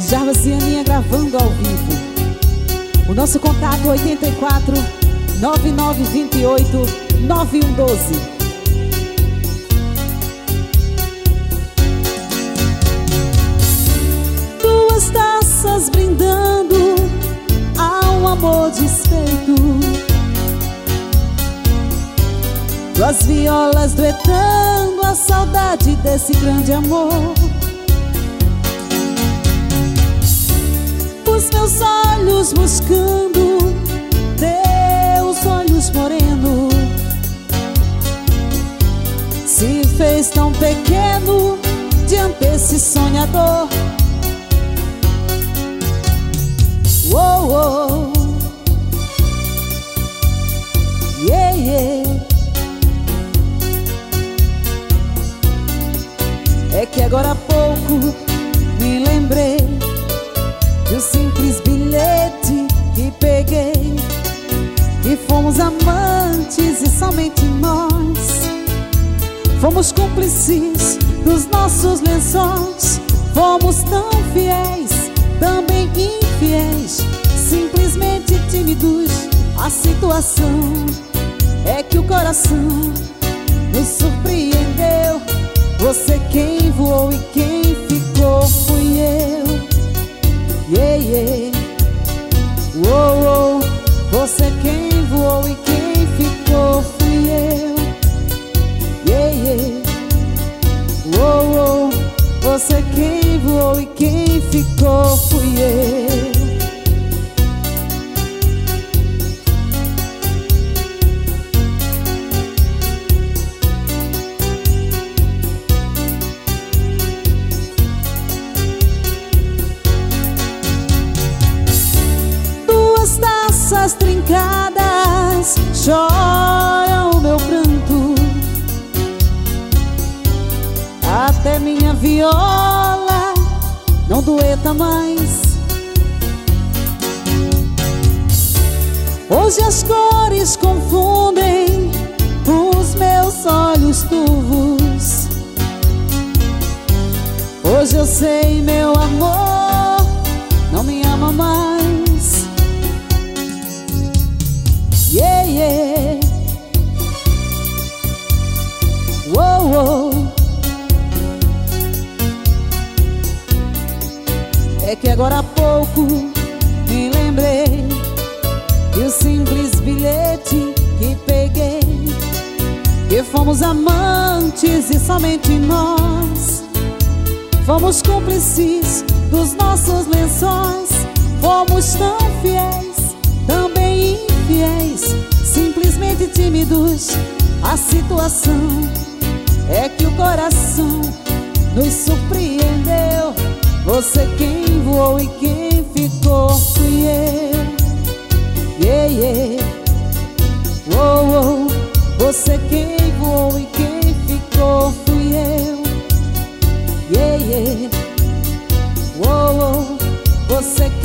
Jarbas e Aninha gravando ao vivo. O nosso contato 84 9928 9112. Duas taças brindando ao amor desfeito, duas violas duetando a saudade desse grande amor. Os meus olhos buscando teus olhos moreno, se fez tão pequeno diante desse sonhador. Oh, oh, yeah, yeah. É que agora há pouco me lembrei do simples bilhete que peguei, que fomos amantes e somente nós fomos cúmplices dos nossos lençóis. Fomos tão fiéis, também infiéis, simplesmente tímidos. A situação é que o coração nos surpreendeu. Você quem voou e quem ficou fui eu. Yeah, yeah. Oh, oh. Você quem voou e quem ficou fui eu. Yeah, yeah. Oh, oh. Você quem voou e quem ficou fui eu. Taças trincadas choram o meu pranto, até minha viola não dueta mais. Hoje as cores confundem os meus olhos turvos. Hoje eu sei, meu amor não me ama mais. Yeah, yeah. Oh, oh. É que agora há pouco me lembrei do simples bilhete que peguei, que fomos amantes e somente nós fomos cúmplices dos nossos lençóis. Fomos tão fiéis, também infiéis, simplesmente tímidos. A situação é que o coração nos surpreendeu. Você quem voou e quem ficou fui eu. Yeah, yeah. Oh, oh. Você quem voou e quem ficou fui eu. Yeah, yeah. Oh, oh. Você